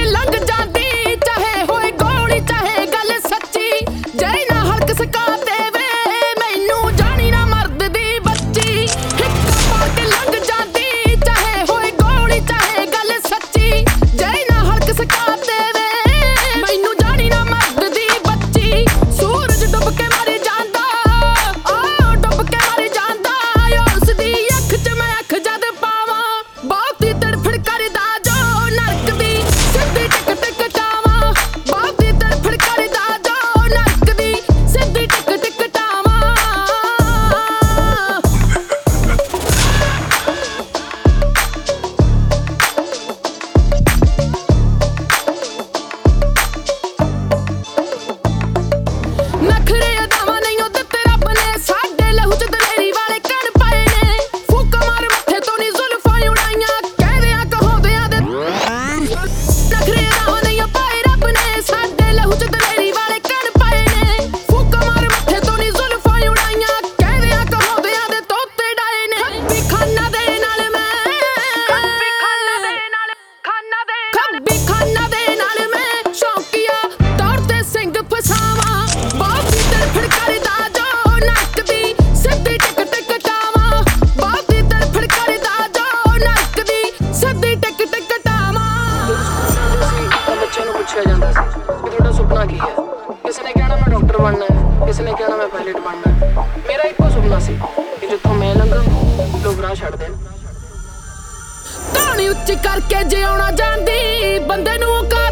लंघ जाती चाहे होए गोली चाहे गल सच्ची जे ना हड़क सका देवे मैनू जानी ना मर्द दी बच्ची हिक्का मार के लंघ जाती चाहे होए गोली चाहे गल सच्ची जे ना हड़क सका देवे मैनू जानी ना मर्द दी बच्ची सूरज डुब के मर जांदा डुब के मर जांदा उस दी अख च मैं अख जद पावां बहुती तड़फड़ करदा जो नरक दी सिद्धी टिक टिक टावां बहुती तड़फड़ करदा जो नरक दी सिद्धी टिक टिक टावां नखरे अदावां नहीं ओ दित्ते रब ने साडे लहू च दलेरी वाले कण पाए ने फूका मार मत्थे तो नी जुल्फां उड़ाइयां कहदियां कहोंदियां दे नखरे अदावां नहीं ओ पाए रब ने साडे लहू च दलेरी वाले कण पाए ने फूका मार मत्थे तो नी जुल्फां उड़ाइयां कहदियां कहोंदियां दे तोते डाए ने खब्बी खाना दे नाल मैं खब्बी खाना दे नाल मैं शौकिया दौड़ते सिंह फसावां बहुती तड़फड़ करदा जो नरक दी सिद्धी टिक टिक टावां बहुती तड़फड़ करदा जो नरक दी सिद्धी टिक टिक टावां बच्चे ਨੂੰ ਪੁੱਛਿਆ ਜਾਂਦਾ ਸੀ ਕਿ ਤੁਹਾਡਾ ਸੁਪਨਾ ਕੀ ਹੈ ਕਿਸੇ ਨੇ ਕਹਿਣਾ ਮੈਂ ਡਾਕਟਰ ਬਣਨਾ ਹੈ ਕਿਸੇ ਨੇ ਕਹਿਣਾ ਮੈਂ ਪਾਇਲਟ ਬਣਨਾ ਹੈ ਮੇਰਾ ਇੱਕੋ ਸੁਪਨਾ ਸੀ ਕਿ ਜਿੱਥੋਂ ਮੈਂ ਲੰਘਾਂ ਲੋਕ ਰਾਹ ਛੱਡ ਦੇਣ ਕਹਾਣੀ ਉੱਚੀ ਕਰਕੇ ਜਿਉਣਾ ਜਾਂਦੀ ਬੰਦੇ ਨੂੰ